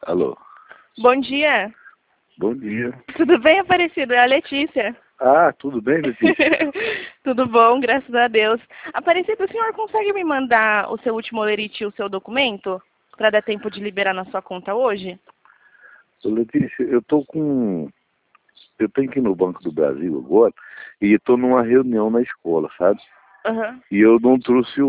Alô. Bom dia. Bom dia. Tudo bem, Aparecido? É a Letícia. Ah, tudo bem, Letícia? Tudo bom, graças a Deus. Aparecido, o senhor consegue me mandar o seu último olerite e o seu documento? Para dar tempo de liberar na sua conta hoje? Ô, Letícia, eu tenho que ir no Banco do Brasil agora e estou numa reunião na escola, sabe? Aham. E eu não trouxe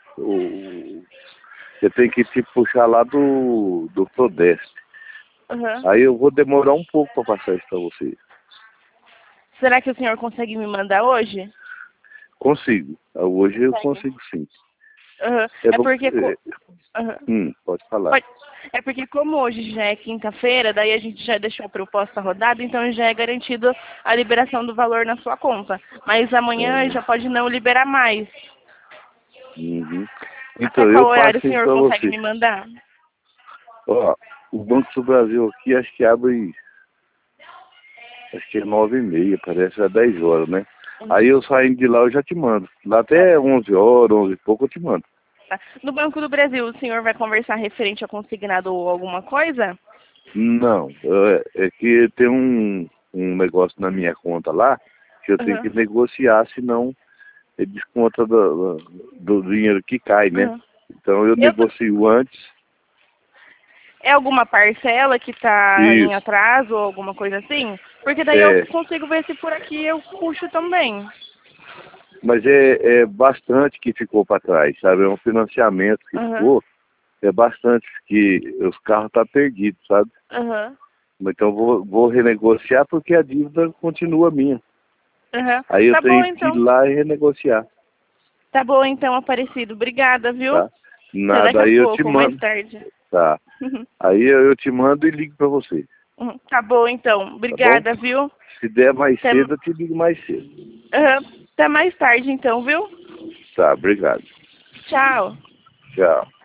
eu tenho que te puxar lá do Prodeste. Aham. Aí eu vou demorar um pouco para passar isso para você. Será que o senhor consegue me mandar hoje? Consigo. Hoje eu Consegue. consigo sim. Aham. É É bom. porque... Aham. Pode falar. Pode. É porque como hoje já é quinta-feira, daí a gente já deixou a proposta rodada, então já é garantido a liberação do valor na sua conta. Mas amanhã já pode não liberar mais. Uhum. Até Então, eu qual horário o passo isso senhor para consegue você. me mandar? Ó, o Banco do Brasil aqui acho que abre, acho que é 9h30, parece, é 10 horas, né? Aí eu saindo de lá eu já te mando. Lá até 11 horas, 11 e pouco eu te mando. Tá. No Banco do Brasil, o senhor vai conversar referente ao consignado ou alguma coisa? Não, é que tem um negócio na minha conta lá que eu tenho que Uhum. negociar, senão ele desconta do dinheiro que cai, né? Uhum. Então eu negocio antes. É alguma parcela que está em Isso, atraso ou alguma coisa assim? Porque daí eu é. consigo ver se por aqui eu puxo também. Mas é bastante que ficou para trás, sabe? É um financiamento que Uhum. ficou, é bastante que os carros estão perdidos, sabe? Uhum. Então vou renegociar porque a dívida continua minha. Uhum. Aí eu Tá bom tenho que ir então. lá e renegociar, Tá bom então, Aparecido. Obrigada, viu? tá? Até daqui Nada, a aí eu te pouco, mais mando, tarde. tá? Aí eu te mando e ligo para você, Tá bom então. tá bom? Obrigada, viu? Se der mais Até, cedo, eu te ligo mais cedo. até mais tarde então, viu? Tá, obrigado. Tchau. Tchau.